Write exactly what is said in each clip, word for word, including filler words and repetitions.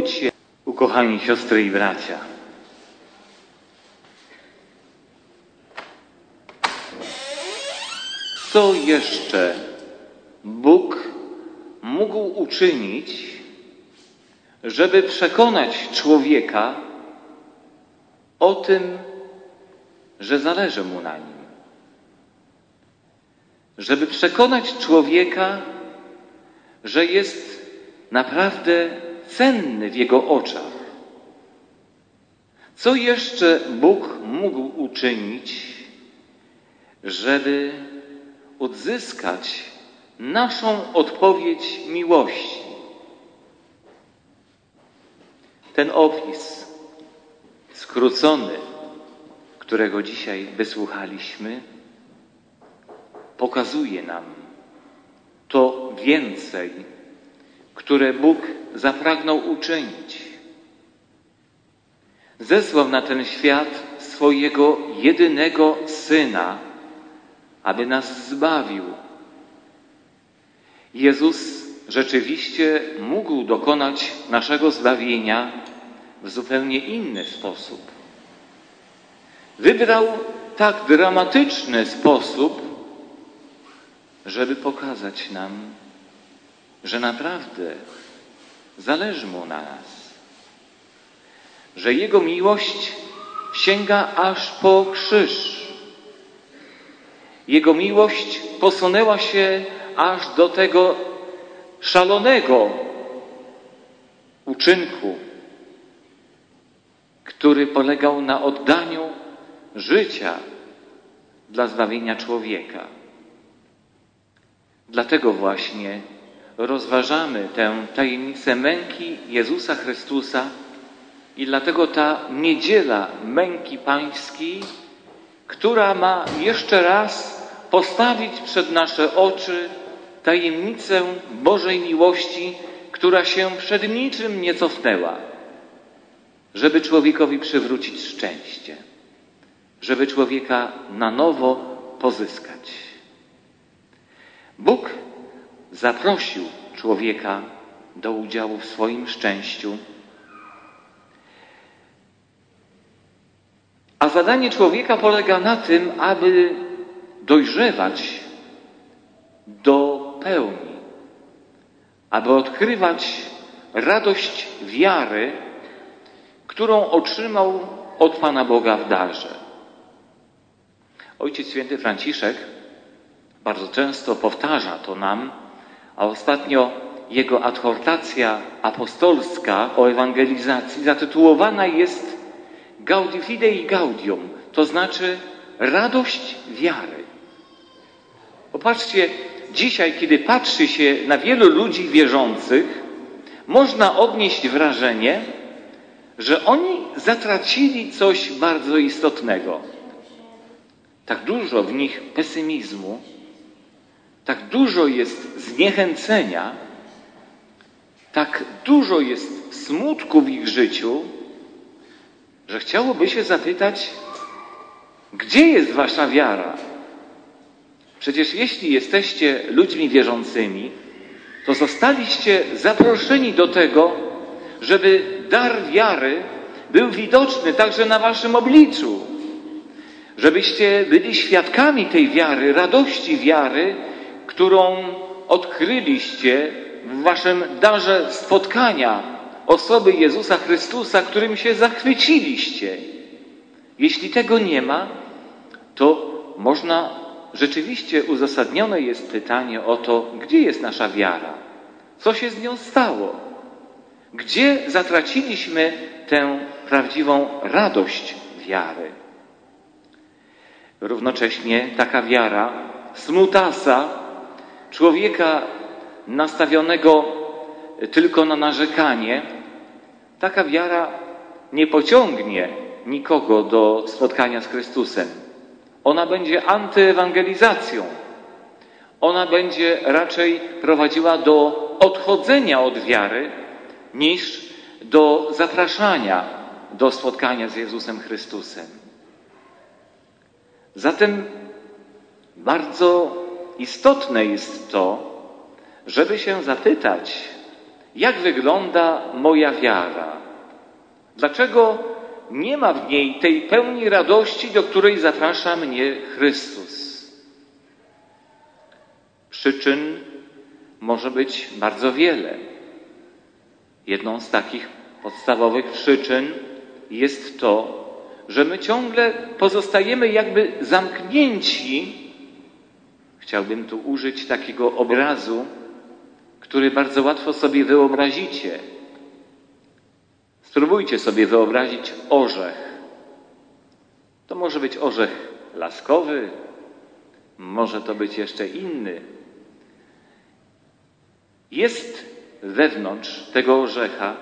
dowiedzieć się, ukochani siostry i bracia, co jeszcze Bóg mógł uczynić, żeby przekonać człowieka o tym, że zależy mu na nim. Żeby przekonać człowieka, że jest naprawdę cenny w jego oczach. Co jeszcze Bóg mógł uczynić, żeby odzyskać naszą odpowiedź miłości? Ten opis skrócony, którego dzisiaj wysłuchaliśmy, pokazuje nam to więcej, które Bóg zapragnął uczynić. Zesłał na ten świat swojego jedynego Syna, aby nas zbawił. Jezus rzeczywiście mógł dokonać naszego zbawienia w zupełnie inny sposób. Wybrał tak dramatyczny sposób, żeby pokazać nam, że naprawdę zależy mu na nas. Że Jego miłość sięga aż po krzyż. Jego miłość posunęła się aż do tego szalonego uczynku, który polegał na oddaniu życia dla zbawienia człowieka. Dlatego właśnie rozważamy tę tajemnicę męki Jezusa Chrystusa i dlatego ta niedziela męki pańskiej, która ma jeszcze raz postawić przed nasze oczy tajemnicę Bożej miłości, która się przed niczym nie cofnęła, żeby człowiekowi przywrócić szczęście, żeby człowieka na nowo pozyskać. Bóg zaprosił człowieka do udziału w swoim szczęściu, a zadanie człowieka polega na tym, aby dojrzewać do pełni, aby odkrywać radość wiary, którą otrzymał od Pana Boga w darze. Ojciec Święty Franciszek bardzo często powtarza to nam, a ostatnio jego adhortacja apostolska o ewangelizacji zatytułowana jest Gaudi Fidei Gaudium, to znaczy radość wiary. Popatrzcie, dzisiaj, kiedy patrzy się na wielu ludzi wierzących, można odnieść wrażenie, że oni zatracili coś bardzo istotnego. Tak dużo w nich pesymizmu, tak dużo jest zniechęcenia, tak dużo jest smutku w ich życiu, że chciałoby się zapytać, gdzie jest wasza wiara? Przecież jeśli jesteście ludźmi wierzącymi, to zostaliście zaproszeni do tego, żeby dar wiary był widoczny także na waszym obliczu. Żebyście byli świadkami tej wiary, radości wiary, którą odkryliście w waszym darze spotkania osoby Jezusa Chrystusa, którym się zachwyciliście. Jeśli tego nie ma, to można rzeczywiście uzasadnione jest pytanie o to, gdzie jest nasza wiara? Co się z nią stało? Gdzie zatraciliśmy tę prawdziwą radość wiary? Równocześnie taka wiara smutasa, człowieka nastawionego tylko na narzekanie, taka wiara nie pociągnie nikogo do spotkania z Chrystusem. Ona będzie antyewangelizacją. Ona będzie raczej prowadziła do odchodzenia od wiary niż do zapraszania do spotkania z Jezusem Chrystusem. Zatem bardzo istotne jest to, żeby się zapytać, jak wygląda moja wiara. Dlaczego nie ma w niej tej pełni radości, do której zaprasza mnie Chrystus? Przyczyn może być bardzo wiele. Jedną z takich podstawowych przyczyn jest to, że my ciągle pozostajemy jakby zamknięci. Chciałbym tu użyć takiego obrazu, który bardzo łatwo sobie wyobrazicie. Spróbujcie sobie wyobrazić orzech. To może być orzech laskowy, może to być jeszcze inny. Jest wewnątrz tego orzecha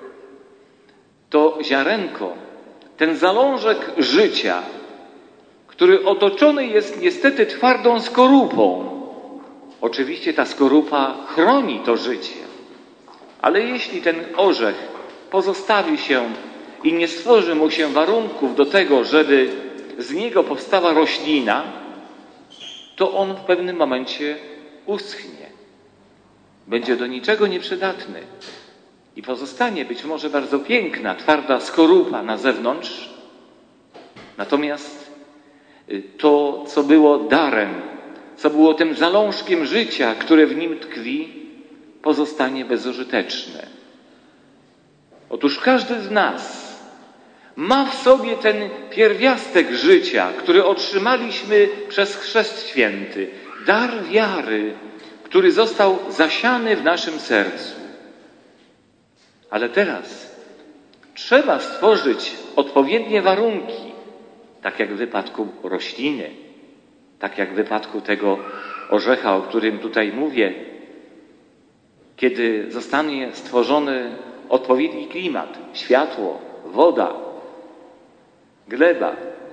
to ziarenko, ten zalążek życia, który otoczony jest niestety twardą skorupą. Oczywiście ta skorupa chroni to życie, ale jeśli ten orzech pozostawi się i nie stworzy mu się warunków do tego, żeby z niego powstała roślina, to on w pewnym momencie uschnie. Będzie do niczego nieprzydatny i pozostanie być może bardzo piękna, twarda skorupa na zewnątrz, natomiast to, co było darem, co było tym zalążkiem życia, które w nim tkwi, pozostanie bezużyteczne. Otóż każdy z nas ma w sobie ten pierwiastek życia, który otrzymaliśmy przez Chrzest Święty, dar wiary, który został zasiany w naszym sercu. Ale teraz trzeba stworzyć odpowiednie warunki, tak jak w wypadku rośliny, tak jak w wypadku tego orzecha, o którym tutaj mówię, kiedy zostanie stworzony odpowiedni klimat, światło, woda, gleba.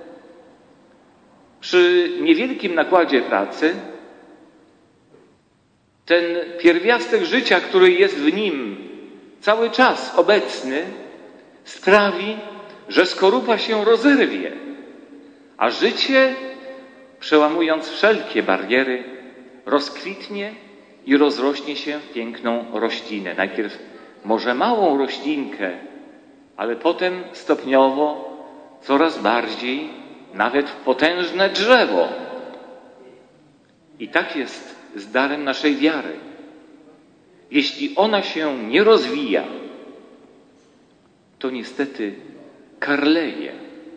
Przy niewielkim nakładzie pracy ten pierwiastek życia, który jest w nim cały czas obecny, sprawi, że skorupa się rozerwie, a życie, przełamując wszelkie bariery, rozkwitnie i rozrośnie się w piękną roślinę. Najpierw może małą roślinkę, ale potem stopniowo coraz bardziej, nawet w potężne drzewo. I tak jest z darem naszej wiary. Jeśli ona się nie rozwija, to niestety karleje.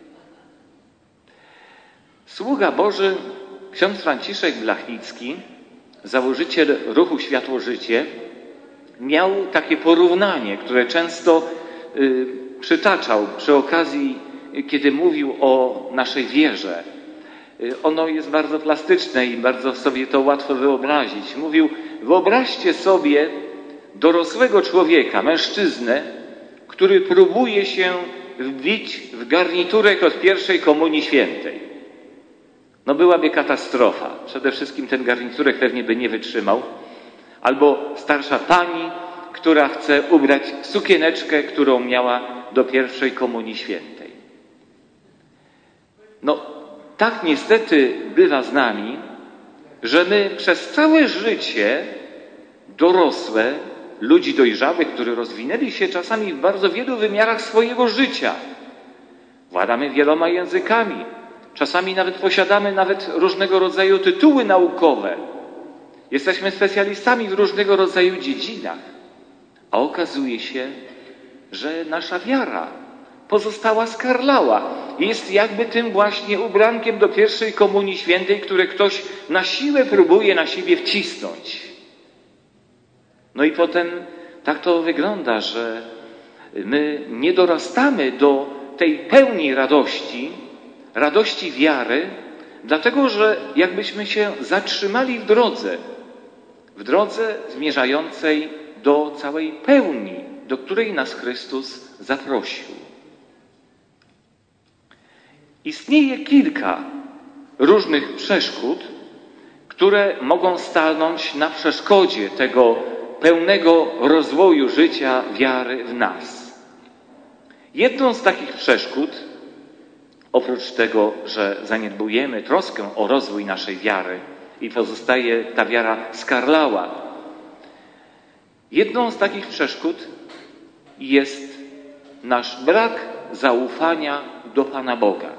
Sługa Boży, ksiądz Franciszek Blachnicki, założyciel ruchu Światło-Życie, miał takie porównanie, które często y, przytaczał przy okazji, kiedy mówił o naszej wierze. Y, ono jest bardzo plastyczne i bardzo sobie to łatwo wyobrazić. Mówił, wyobraźcie sobie dorosłego człowieka, mężczyznę, który próbuje się wbić w garniturek od pierwszej komunii świętej. No byłaby katastrofa. Przede wszystkim ten garniturek pewnie by nie wytrzymał. Albo starsza pani, która chce ubrać sukieneczkę, którą miała do pierwszej komunii świętej. No, tak niestety bywa z nami, że my przez całe życie dorosłe, ludzi dojrzałych, którzy rozwinęli się czasami w bardzo wielu wymiarach swojego życia, władamy wieloma językami, czasami nawet posiadamy nawet różnego rodzaju tytuły naukowe, jesteśmy specjalistami w różnego rodzaju dziedzinach, a okazuje się, że nasza wiara pozostała skarlała. Jest jakby tym właśnie ubrankiem do pierwszej komunii świętej, które ktoś na siłę próbuje na siebie wcisnąć. No i potem tak to wygląda, że my nie dorastamy do tej pełni radości, radości wiary, dlatego że jakbyśmy się zatrzymali w drodze, w drodze zmierzającej do całej pełni, do której nas Chrystus zaprosił. Istnieje kilka różnych przeszkód, które mogą stanąć na przeszkodzie tego pełnego rozwoju życia wiary w nas. Jedną z takich przeszkód, oprócz tego, że zaniedbujemy troskę o rozwój naszej wiary i pozostaje ta wiara skarlała, Jedną z takich przeszkód jest nasz brak zaufania do Pana Boga.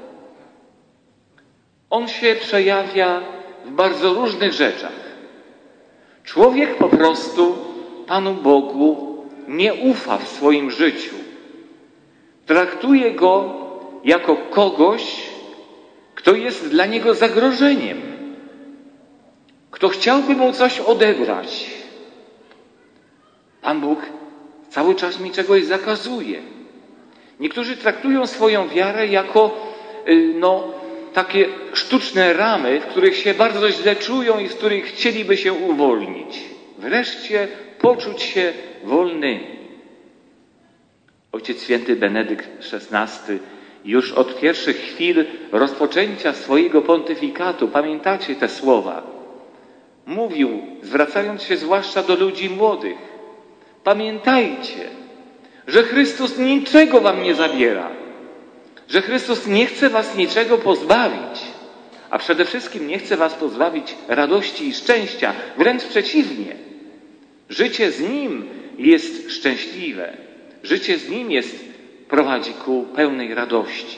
On się przejawia w bardzo różnych rzeczach. Człowiek po prostu Panu Bogu nie ufa w swoim życiu. Traktuje Go jako kogoś, kto jest dla niego zagrożeniem, kto chciałby mu coś odebrać. Pan Bóg cały czas mi czegoś zakazuje. Niektórzy traktują swoją wiarę jako no, takie sztuczne ramy, w których się bardzo źle czują i z których chcieliby się uwolnić. Wreszcie poczuć się wolnymi. Ojciec Święty Benedykt szesnasty już od pierwszych chwil rozpoczęcia swojego pontyfikatu, pamiętacie te słowa, mówił, zwracając się zwłaszcza do ludzi młodych: pamiętajcie, że Chrystus niczego wam nie zabiera, że Chrystus nie chce was niczego pozbawić, a przede wszystkim nie chce was pozbawić radości i szczęścia. Wręcz przeciwnie. Życie z Nim jest szczęśliwe. Życie z Nim jest, prowadzi ku pełnej radości.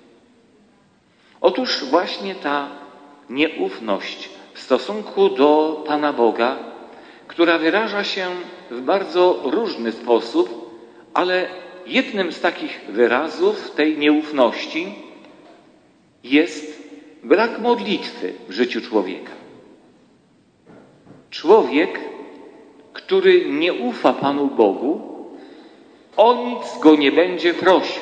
Otóż właśnie ta nieufność w stosunku do Pana Boga, która wyraża się w bardzo różny sposób, ale jednym z takich wyrazów tej nieufności jest brak modlitwy w życiu człowieka. Człowiek, który nie ufa Panu Bogu, o nic go nie będzie prosił.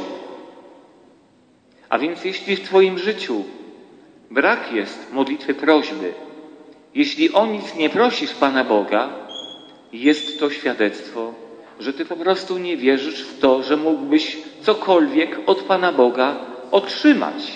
A więc jeśli w twoim życiu brak jest modlitwy prośby, jeśli o nic nie prosisz Pana Boga, jest to świadectwo, że ty po prostu nie wierzysz w to, że mógłbyś cokolwiek od Pana Boga otrzymać.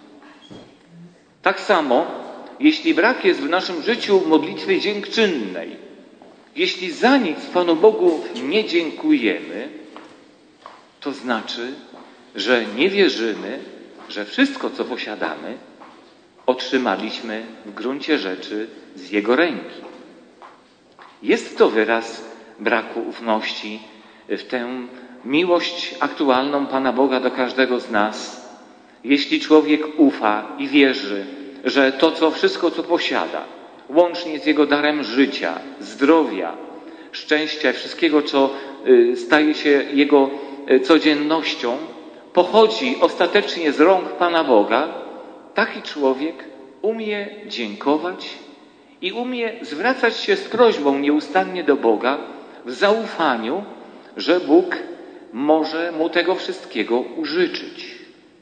Tak samo, jeśli brak jest w naszym życiu modlitwy dziękczynnej, jeśli za nic Panu Bogu nie dziękujemy, to znaczy, że nie wierzymy, że wszystko, co posiadamy, otrzymaliśmy w gruncie rzeczy z Jego ręki. Jest to wyraz braku ufności w tę miłość aktualną Pana Boga do każdego z nas. Jeśli człowiek ufa i wierzy, że to, co wszystko, co posiada, łącznie z Jego darem życia, zdrowia, szczęścia, wszystkiego, co staje się Jego codziennością, pochodzi ostatecznie z rąk Pana Boga, taki człowiek umie dziękować i umie zwracać się z prośbą nieustannie do Boga w zaufaniu, że Bóg może mu tego wszystkiego użyczyć.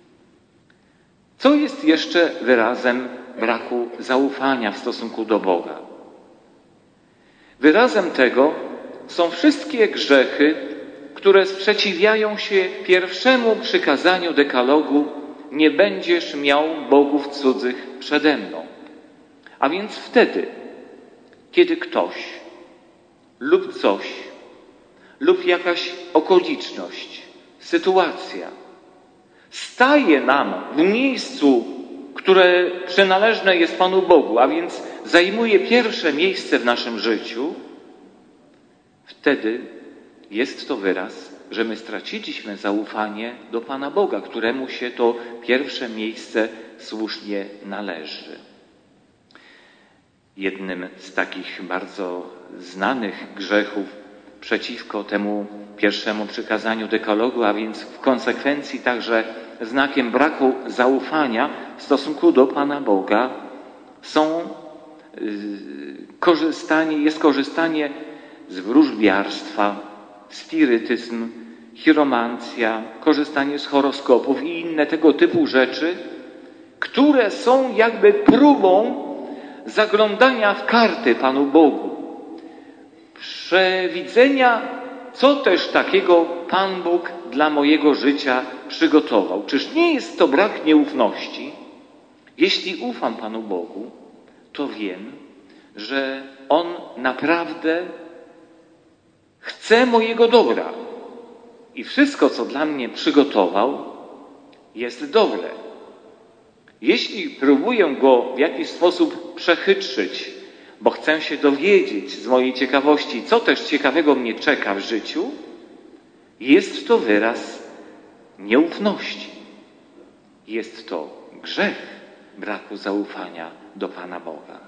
Co jest jeszcze wyrazem braku zaufania w stosunku do Boga? Wyrazem tego są wszystkie grzechy, które sprzeciwiają się pierwszemu przykazaniu dekalogu: nie będziesz miał bogów cudzych przede mną. A więc wtedy, kiedy ktoś lub coś, lub jakaś okoliczność, sytuacja staje nam w miejscu, które przynależne jest Panu Bogu, a więc zajmuje pierwsze miejsce w naszym życiu, wtedy jest to wyraz, że my straciliśmy zaufanie do Pana Boga, któremu się to pierwsze miejsce słusznie należy. Jednym z takich bardzo znanych grzechów przeciwko temu pierwszemu przykazaniu dekalogu, a więc w konsekwencji także znakiem braku zaufania w stosunku do Pana Boga, są yy, korzystanie, jest korzystanie z wróżbiarstwa, spirytyzm, chiromancja, korzystanie z horoskopów i inne tego typu rzeczy, które są jakby próbą zaglądania w karty Panu Bogu, przewidzenia, co też takiego Pan Bóg dla mojego życia przygotował. Czyż nie jest to brak nieufności? Jeśli ufam Panu Bogu, to wiem, że On naprawdę chce mojego dobra i wszystko, co dla mnie przygotował, jest dobre. Jeśli próbuję Go w jakiś sposób przechytrzyć bo chcę się dowiedzieć z mojej ciekawości, co też ciekawego mnie czeka w życiu, jest to wyraz nieufności. Jest to grzech braku zaufania do Pana Boga.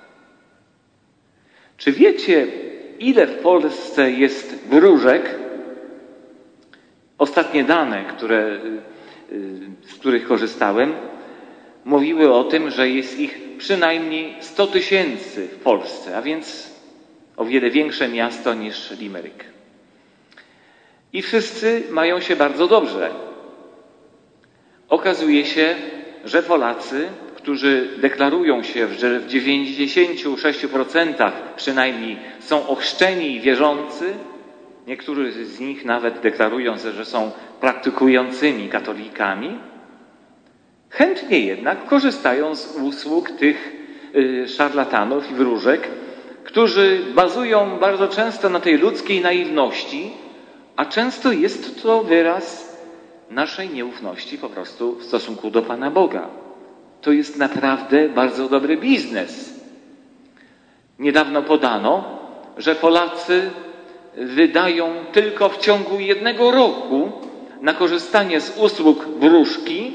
Czy wiecie, ile w Polsce jest wróżek? Ostatnie dane, które, z których korzystałem, mówiły o tym, że jest ich przynajmniej sto tysięcy w Polsce, a więc o wiele większe miasto niż Limerick. I wszyscy mają się bardzo dobrze. Okazuje się, że Polacy, którzy deklarują się, że w dziewięćdziesięciu sześciu procentach przynajmniej są ochrzczeni i wierzący, niektórzy z nich nawet deklarują, że są praktykującymi katolikami, chętnie jednak korzystają z usług tych szarlatanów i wróżek, którzy bazują bardzo często na tej ludzkiej naiwności, a często jest to wyraz naszej nieufności po prostu w stosunku do Pana Boga. To jest naprawdę bardzo dobry biznes. Niedawno podano, że Polacy wydają tylko w ciągu jednego roku na korzystanie z usług wróżki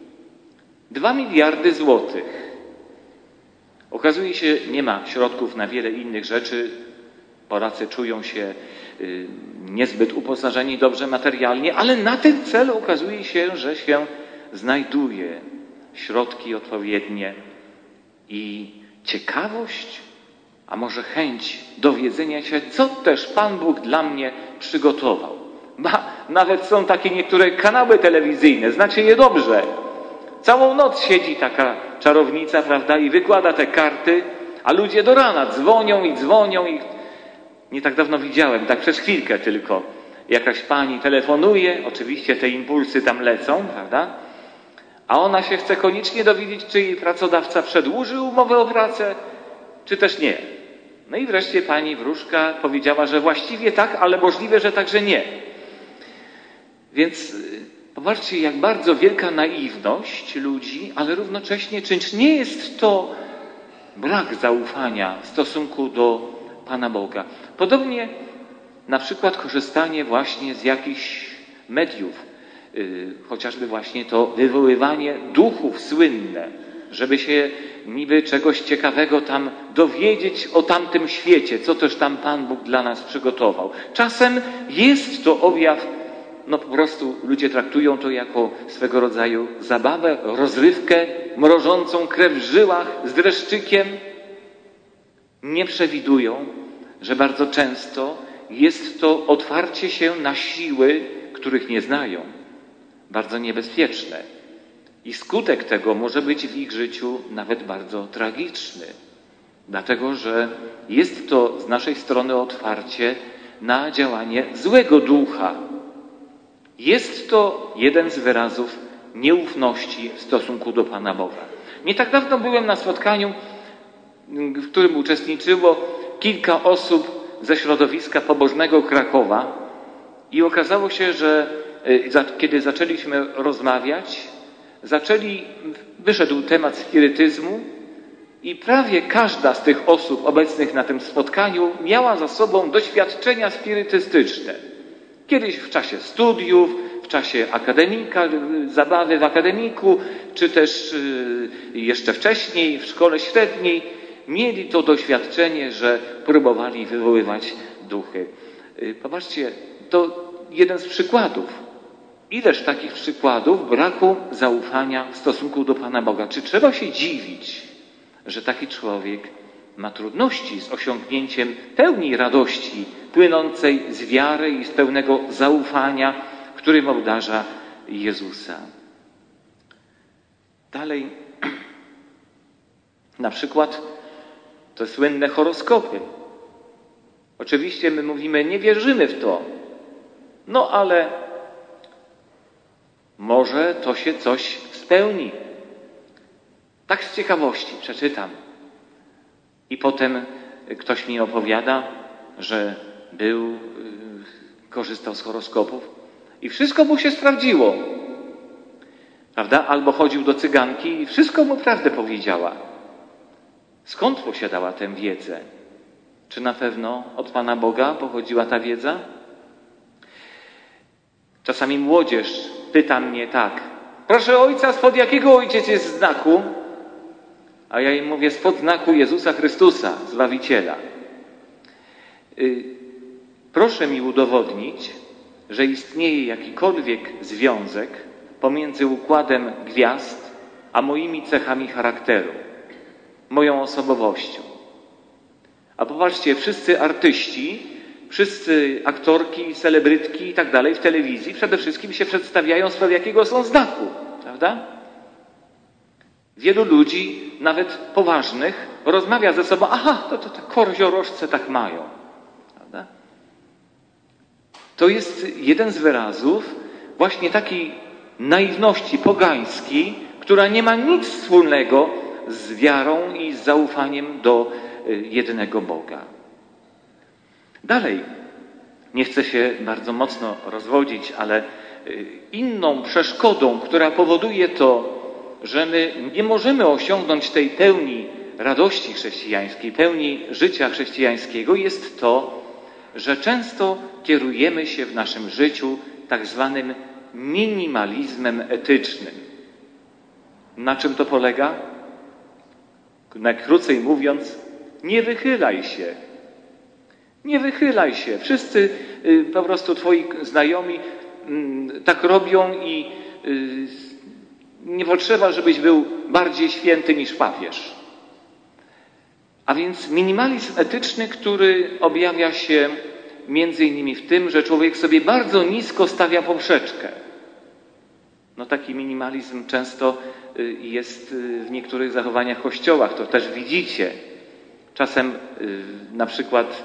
dwa miliardy złotych. Okazuje się, nie ma środków na wiele innych rzeczy. Polacy czują się y, niezbyt uposażeni dobrze materialnie, ale na ten cel okazuje się, że się znajduje środki odpowiednie i ciekawość, a może chęć dowiedzenia się, co też Pan Bóg dla mnie przygotował. Ba, nawet są takie niektóre kanały telewizyjne, znacie je dobrze. Całą noc siedzi taka czarownica, prawda, i wykłada te karty, a ludzie do rana dzwonią i dzwonią i nie tak dawno widziałem, tak przez chwilkę tylko, jakaś pani telefonuje, oczywiście te impulsy tam lecą, prawda, a ona się chce koniecznie dowiedzieć, czy jej pracodawca przedłużył umowę o pracę, czy też nie. No i wreszcie pani wróżka powiedziała, że właściwie tak, ale możliwe, że także nie. Więc popatrzcie, jak bardzo wielka naiwność ludzi, ale równocześnie czyż nie jest to brak zaufania w stosunku do Pana Boga. Podobnie na przykład korzystanie właśnie z jakichś mediów, yy, chociażby właśnie to wywoływanie duchów słynne, żeby się niby czegoś ciekawego tam dowiedzieć o tamtym świecie, co też tam Pan Bóg dla nas przygotował. Czasem jest to objaw, no po prostu ludzie traktują to jako swego rodzaju zabawę, rozrywkę, mrożącą krew w żyłach z dreszczykiem. Nie przewidują, że bardzo często jest to otwarcie się na siły, których nie znają, bardzo niebezpieczne. I skutek tego może być w ich życiu nawet bardzo tragiczny, dlatego że jest to z naszej strony otwarcie na działanie złego ducha. Jest to jeden z wyrazów nieufności w stosunku do Pana Boga. Nie tak dawno byłem na spotkaniu, w którym uczestniczyło kilka osób ze środowiska pobożnego Krakowa i okazało się, że kiedy zaczęliśmy rozmawiać, zaczęli, wyszedł temat spirytyzmu i prawie każda z tych osób obecnych na tym spotkaniu miała za sobą doświadczenia spirytystyczne. Kiedyś w czasie studiów, w czasie akademika, zabawy w akademiku, czy też jeszcze wcześniej w szkole średniej mieli to doświadczenie, że próbowali wywoływać duchy. Popatrzcie, to jeden z przykładów. Ileż takich przykładów braku zaufania w stosunku do Pana Boga. Czy trzeba się dziwić, że taki człowiek ma trudności z osiągnięciem pełni radości płynącej z wiary i z pełnego zaufania, którym obdarza Jezusa? Dalej, na przykład te słynne horoskopy. Oczywiście my mówimy, nie wierzymy w to, no ale może to się coś spełni. Tak z ciekawości przeczytam. I potem ktoś mi opowiada, że był, yy, korzystał z horoskopów i wszystko mu się sprawdziło. Prawda? Albo chodził do cyganki i wszystko mu prawdę powiedziała. Skąd posiadała tę wiedzę? Czy na pewno od Pana Boga pochodziła ta wiedza? Czasami młodzież pyta mnie tak: proszę ojca, spod jakiego ojciec jest znaku? A ja im mówię: spod znaku Jezusa Chrystusa, Zbawiciela. Yy, proszę mi udowodnić, że istnieje jakikolwiek związek pomiędzy układem gwiazd a moimi cechami charakteru, moją osobowością. A popatrzcie, wszyscy artyści, wszyscy aktorki, celebrytki i tak dalej w telewizji przede wszystkim się przedstawiają, spod jakiego są znaku, prawda? Wielu ludzi, nawet poważnych, rozmawia ze sobą: aha, to, to, to koziorożce tak mają, prawda? To jest jeden z wyrazów właśnie takiej naiwności pogańskiej, która nie ma nic wspólnego z wiarą i z zaufaniem do jedynego Boga. Dalej, nie chcę się bardzo mocno rozwodzić, ale inną przeszkodą, która powoduje to, że my nie możemy osiągnąć tej pełni radości chrześcijańskiej, pełni życia chrześcijańskiego, jest to, że często kierujemy się w naszym życiu tak zwanym minimalizmem etycznym. Na czym to polega? Najkrócej mówiąc, nie wychylaj się. Nie wychylaj się. Wszyscy y, po prostu twoi znajomi y, tak robią i y, nie potrzeba, żebyś był bardziej święty niż papież. A więc minimalizm etyczny, który objawia się między innymi w tym, że człowiek sobie bardzo nisko stawia poprzeczkę. No taki minimalizm często jest w niektórych zachowaniach w kościołach, to też widzicie. Czasem na przykład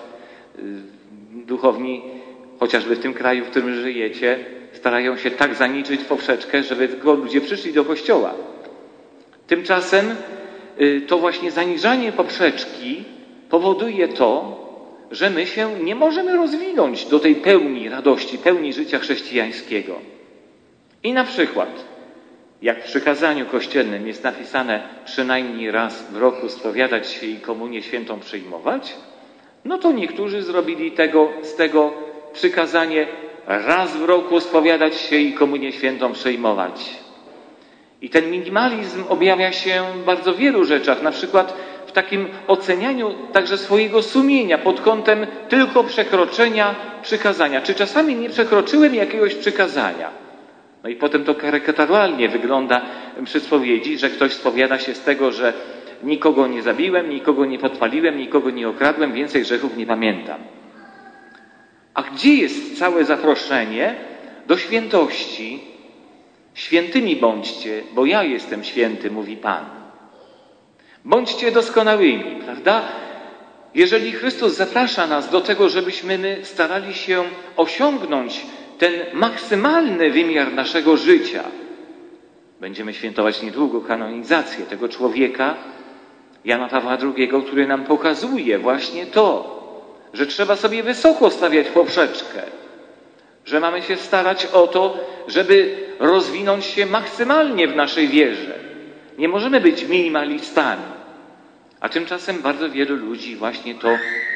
duchowni, chociażby w tym kraju, w którym żyjecie, starają się tak zaniczyć poprzeczkę, żeby tylko ludzie przyszli do kościoła. Tymczasem to właśnie zaniżanie poprzeczki powoduje to, że my się nie możemy rozwinąć do tej pełni radości, pełni życia chrześcijańskiego. I na przykład, jak w przykazaniu kościelnym jest napisane przynajmniej raz w roku spowiadać się i komunię świętą przyjmować, no to niektórzy zrobili tego, z tego przykazanie raz w roku spowiadać się i komunię świętą przyjmować. I ten minimalizm objawia się w bardzo wielu rzeczach, na przykład w takim ocenianiu także swojego sumienia pod kątem tylko przekroczenia przykazania. Czy czasami nie przekroczyłem jakiegoś przykazania? No i potem to karykaturalnie wygląda przy spowiedzi, że ktoś spowiada się z tego, że nikogo nie zabiłem, nikogo nie podpaliłem, nikogo nie okradłem, więcej grzechów nie pamiętam. A gdzie jest całe zaproszenie do świętości? Świętymi bądźcie, bo ja jestem święty, mówi Pan. Bądźcie doskonałymi, prawda? Jeżeli Chrystus zaprasza nas do tego, żebyśmy my starali się osiągnąć ten maksymalny wymiar naszego życia, będziemy świętować niedługo kanonizację tego człowieka, Jana Pawła drugiego, który nam pokazuje właśnie to, że trzeba sobie wysoko stawiać poprzeczkę, że mamy się starać o to, żeby rozwinąć się maksymalnie w naszej wierze. Nie możemy być minimalistami. A tymczasem bardzo wielu ludzi właśnie to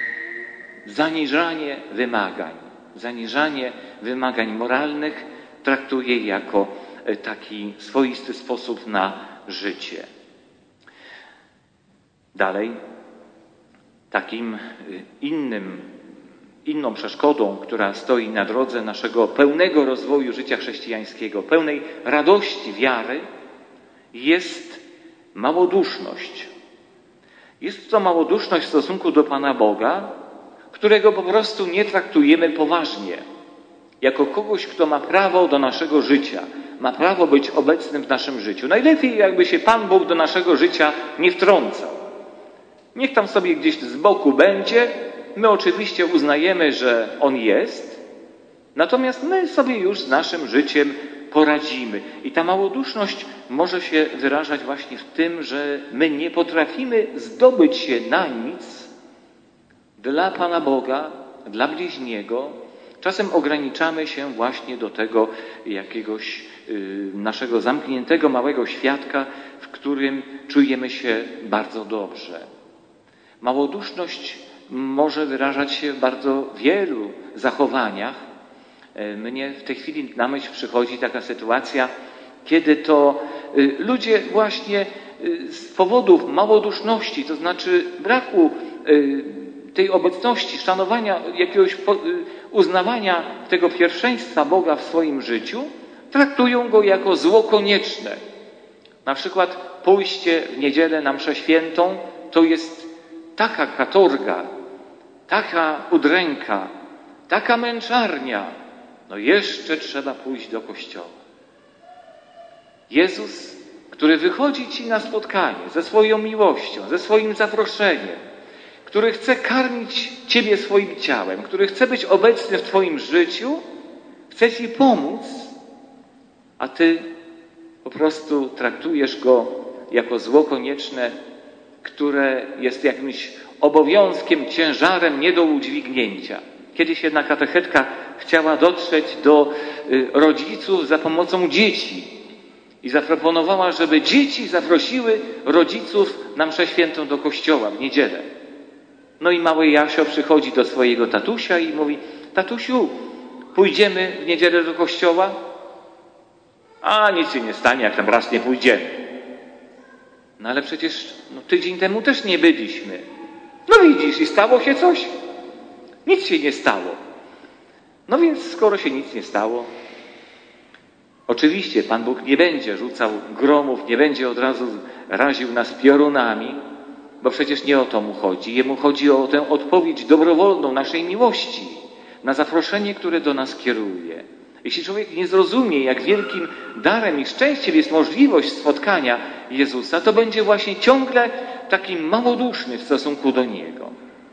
zaniżanie wymagań, zaniżanie wymagań moralnych traktuje jako taki swoisty sposób na życie. Dalej, takim innym, inną przeszkodą, która stoi na drodze naszego pełnego rozwoju życia chrześcijańskiego, pełnej radości wiary, jest małoduszność. Jest to małoduszność w stosunku do Pana Boga, którego po prostu nie traktujemy poważnie, jako kogoś, kto ma prawo do naszego życia, ma prawo być obecnym w naszym życiu. Najlepiej, jakby się Pan Bóg do naszego życia nie wtrącał. Niech tam sobie gdzieś z boku będzie. My oczywiście uznajemy, że On jest, natomiast my sobie już z naszym życiem poradzimy. I ta małoduszność może się wyrażać właśnie w tym, że my nie potrafimy zdobyć się na nic dla Pana Boga, dla bliźniego. Czasem ograniczamy się właśnie do tego jakiegoś y, naszego zamkniętego małego światka, w którym czujemy się bardzo dobrze. Małoduszność może wyrażać się w bardzo wielu zachowaniach. Mnie w tej chwili na myśl przychodzi taka sytuacja, kiedy to ludzie właśnie z powodów małoduszności, to znaczy braku tej obecności, szanowania, jakiegoś uznawania tego pierwszeństwa Boga w swoim życiu, traktują go jako zło konieczne. Na przykład pójście w niedzielę na mszę świętą to jest taka katorga, taka udręka, taka męczarnia. No jeszcze trzeba pójść do kościoła. Jezus, który wychodzi ci na spotkanie ze swoją miłością, ze swoim zaproszeniem, który chce karmić ciebie swoim ciałem, który chce być obecny w twoim życiu, chce ci pomóc, a ty po prostu traktujesz go jako zło konieczne, które jest jakimś obowiązkiem, ciężarem nie do udźwignięcia. Kiedyś jedna katechetka chciała dotrzeć do rodziców za pomocą dzieci i zaproponowała, żeby dzieci zaprosiły rodziców na mszę świętą do kościoła w niedzielę. No i mały Jasio przychodzi do swojego tatusia i mówi: tatusiu, pójdziemy w niedzielę do kościoła? A nic się nie stanie, jak tam raz nie pójdziemy. No ale przecież no, tydzień temu też nie byliśmy. No widzisz, i stało się coś? Nic się nie stało. No więc skoro się nic nie stało, oczywiście Pan Bóg nie będzie rzucał gromów, nie będzie od razu raził nas piorunami, bo przecież nie o to Mu chodzi. Jemu chodzi o tę odpowiedź dobrowolną naszej miłości na zaproszenie, które do nas kieruje. Jeśli człowiek nie zrozumie, jak wielkim darem i szczęściem jest możliwość spotkania Jezusa, to będzie właśnie ciągle taki małoduszny w stosunku do Niego.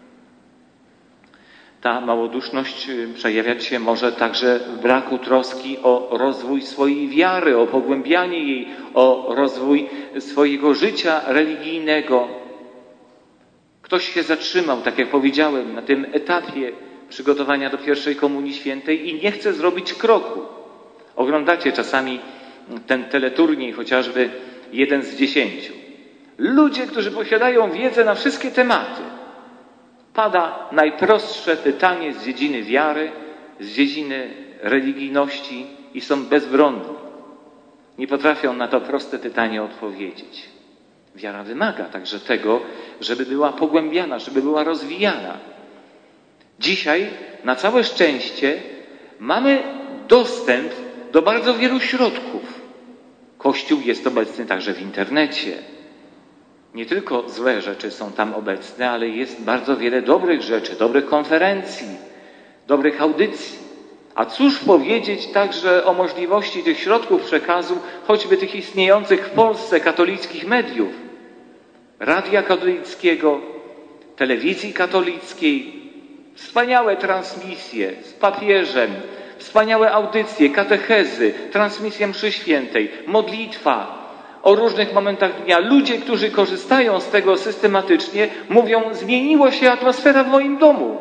Ta małoduszność przejawiać się może także w braku troski o rozwój swojej wiary, o pogłębianie jej, o rozwój swojego życia religijnego. Ktoś się zatrzymał, tak jak powiedziałem, na tym etapie przygotowania do pierwszej Komunii Świętej i nie chce zrobić kroku. Oglądacie czasami ten teleturniej, chociażby jeden z dziesięciu. Ludzie, którzy posiadają wiedzę na wszystkie tematy. Pada najprostsze pytanie z dziedziny wiary, z dziedziny religijności i są bezbronni. Nie potrafią na to proste pytanie odpowiedzieć. Wiara wymaga także tego, żeby była pogłębiana, żeby była rozwijana. Dzisiaj, na całe szczęście, mamy dostęp do bardzo wielu środków. Kościół jest obecny także w internecie. Nie tylko złe rzeczy są tam obecne, ale jest bardzo wiele dobrych rzeczy, dobrych konferencji, dobrych audycji. A cóż powiedzieć także o możliwości tych środków przekazu, choćby tych istniejących w Polsce katolickich mediów, radia katolickiego, telewizji katolickiej, wspaniałe transmisje z papieżem, wspaniałe audycje, katechezy, transmisja mszy świętej, modlitwa o różnych momentach dnia. Ludzie, którzy korzystają z tego systematycznie, mówią: zmieniła się atmosfera w moim domu.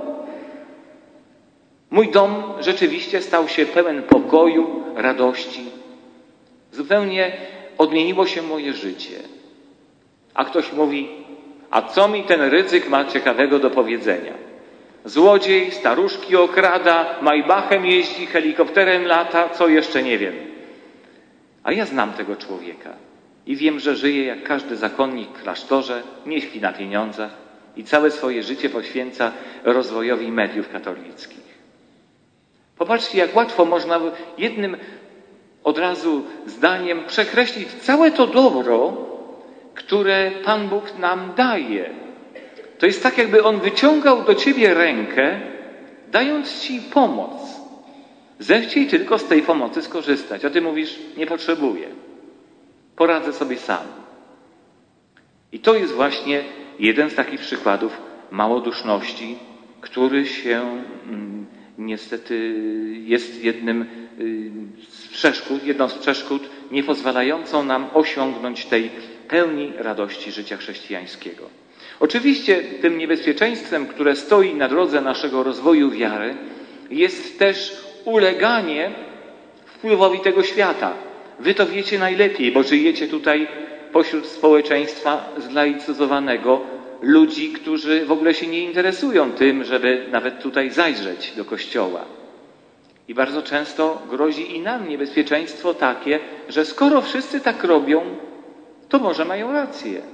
Mój dom rzeczywiście stał się pełen pokoju, radości. Zupełnie odmieniło się moje życie. A ktoś mówi: a co mi ten Rydzyk ma ciekawego do powiedzenia? Złodziej, staruszki okrada, Maybachem jeździ, helikopterem lata, co jeszcze nie wiem. A ja znam tego człowieka i wiem, że żyje jak każdy zakonnik w klasztorze, nie śpi na pieniądzach i całe swoje życie poświęca rozwojowi mediów katolickich. Popatrzcie, jak łatwo można jednym od razu zdaniem przekreślić całe to dobro, które Pan Bóg nam daje. To jest tak, jakby On wyciągał do ciebie rękę, dając ci pomoc. Zechciej tylko z tej pomocy skorzystać. A ty mówisz: nie potrzebuję. Poradzę sobie sam. I to jest właśnie jeden z takich przykładów małoduszności, który się mm, niestety jest jednym z przeszkód, jedną z przeszkód nie pozwalającą nam osiągnąć tej pełni radości życia chrześcijańskiego. Oczywiście tym niebezpieczeństwem, które stoi na drodze naszego rozwoju wiary, jest też uleganie wpływowi tego świata. Wy to wiecie najlepiej, bo żyjecie tutaj pośród społeczeństwa zlaicyzowanego, ludzi, którzy w ogóle się nie interesują tym, żeby nawet tutaj zajrzeć do kościoła. I bardzo często grozi i nam niebezpieczeństwo takie, że skoro wszyscy tak robią, to może mają rację.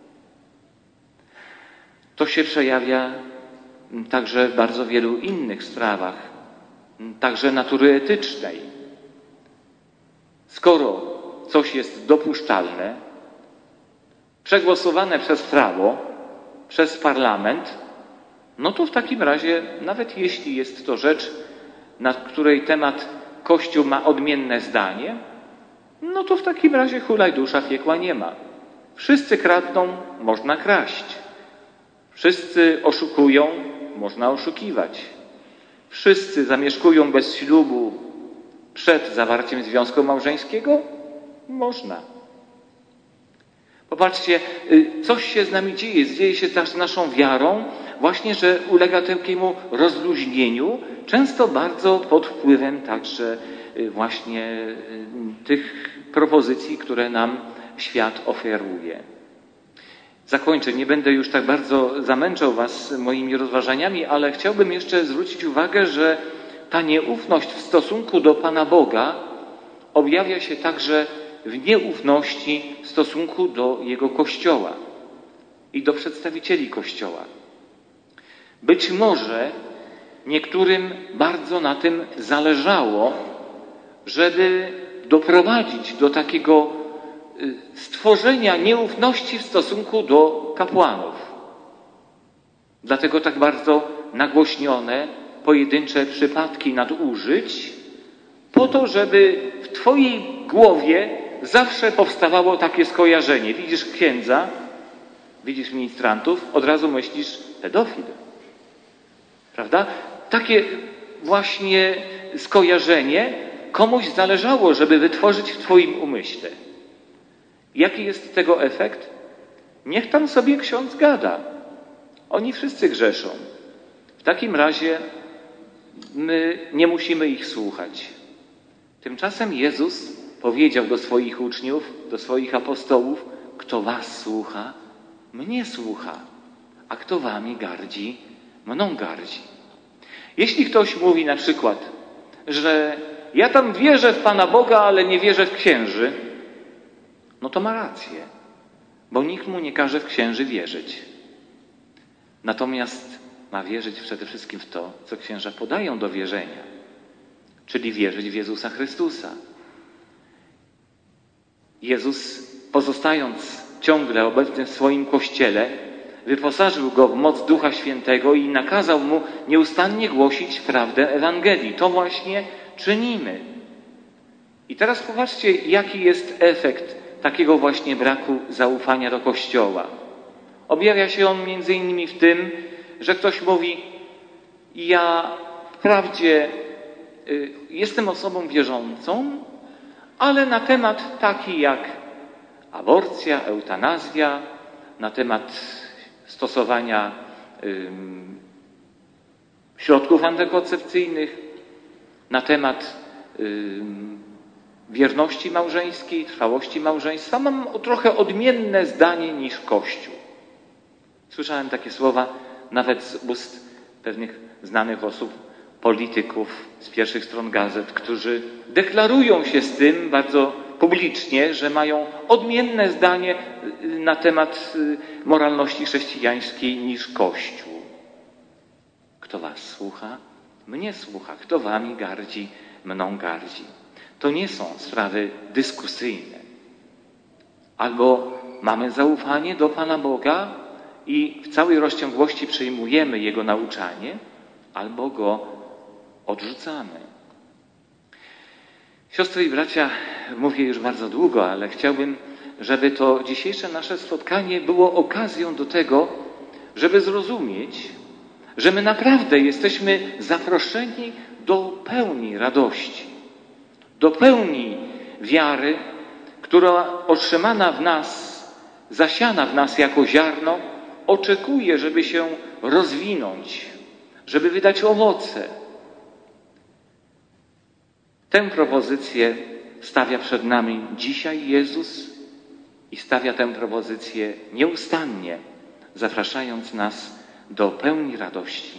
To się przejawia także w bardzo wielu innych sprawach, także natury etycznej. Skoro coś jest dopuszczalne, przegłosowane przez prawo, przez parlament, no to w takim razie, nawet jeśli jest to rzecz, na której temat Kościół ma odmienne zdanie, no to w takim razie hulaj dusza, piekła nie ma. Wszyscy kradną, można kraść. Wszyscy oszukują, można oszukiwać. Wszyscy zamieszkują bez ślubu przed zawarciem związku małżeńskiego, można. Popatrzcie, coś się z nami dzieje, dzieje się też z naszą wiarą, właśnie, że ulega takiemu rozluźnieniu, często bardzo pod wpływem także właśnie tych propozycji, które nam świat oferuje. Zakończę, nie będę już tak bardzo zamęczał was moimi rozważaniami, ale chciałbym jeszcze zwrócić uwagę, że ta nieufność w stosunku do Pana Boga objawia się także w nieufności w stosunku do Jego Kościoła i do przedstawicieli Kościoła. Być może niektórym bardzo na tym zależało, żeby doprowadzić do takiego stworzenia nieufności w stosunku do kapłanów. Dlatego tak bardzo nagłośnione pojedyncze przypadki nadużyć, po to, żeby w twojej głowie zawsze powstawało takie skojarzenie. Widzisz księdza, widzisz ministrantów, od razu myślisz pedofil. Prawda? Takie właśnie skojarzenie komuś zależało, żeby wytworzyć w twoim umyśle. Jaki jest tego efekt? Niech tam sobie ksiądz gada. Oni wszyscy grzeszą. W takim razie my nie musimy ich słuchać. Tymczasem Jezus powiedział do swoich uczniów, do swoich apostołów: kto was słucha, mnie słucha, a kto wami gardzi, mną gardzi. Jeśli ktoś mówi na przykład, że ja tam wierzę w Pana Boga, ale nie wierzę w księży, no to ma rację, bo nikt mu nie każe w księży wierzyć. Natomiast ma wierzyć przede wszystkim w to, co księża podają do wierzenia, czyli wierzyć w Jezusa Chrystusa. Jezus, pozostając ciągle obecny w swoim Kościele, wyposażył go w moc Ducha Świętego i nakazał mu nieustannie głosić prawdę Ewangelii. To właśnie czynimy. I teraz popatrzcie, jaki jest efekt takiego właśnie braku zaufania do Kościoła. Objawia się on między innymi w tym, że ktoś mówi: ja wprawdzie y, jestem osobą wierzącą, ale na temat taki jak aborcja, eutanazja, na temat stosowania y, środków antykoncepcyjnych, na temat y, wierności małżeńskiej, trwałości małżeństwa mam trochę odmienne zdanie niż Kościół. Słyszałem takie słowa nawet z ust pewnych znanych osób, polityków z pierwszych stron gazet, którzy deklarują się z tym bardzo publicznie, że mają odmienne zdanie na temat moralności chrześcijańskiej niż Kościół. Kto was słucha? Mnie słucha. Kto wami gardzi? Mną gardzi. To nie są sprawy dyskusyjne. Albo mamy zaufanie do Pana Boga i w całej rozciągłości przyjmujemy Jego nauczanie, albo go odrzucamy. Siostry i bracia, mówię już bardzo długo, ale chciałbym, żeby to dzisiejsze nasze spotkanie było okazją do tego, żeby zrozumieć, że my naprawdę jesteśmy zaproszeni do pełni radości, do pełni wiary, która otrzymana w nas, zasiana w nas jako ziarno, oczekuje, żeby się rozwinąć, żeby wydać owoce. Tę propozycję stawia przed nami dzisiaj Jezus i stawia tę propozycję nieustannie zapraszając nas do pełni radości.